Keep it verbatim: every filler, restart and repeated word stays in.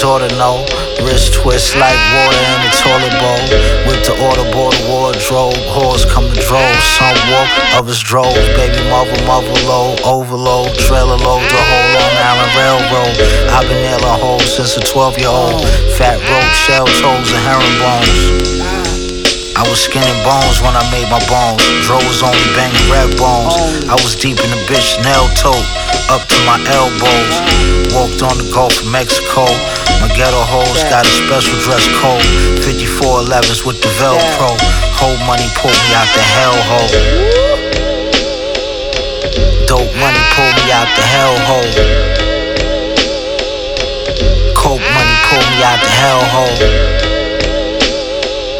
Ladies ought to know. Wrist twist like water in the toilet bowl. With the order, board, wardrobe. Whores come to drove. Some walk, others drove. Baby mother, mother load. Overload, trailer load. The whole Long Island Railroad. I've been nailing hoes since a twelve year old. Fat rope, shell toes, and herring bones. I was skinning bones when I made my bones. Dro was only banging red bones. I was deep in the bitch, nail toe, up to my elbows. Walked on the Gulf of Mexico. My ghetto hoes got a special dress code. fifty-four elevens with the Velcro. Whole money pulled me out the hellhole. Dope money pulled me out the hellhole. Coke money pulled me out the hellhole.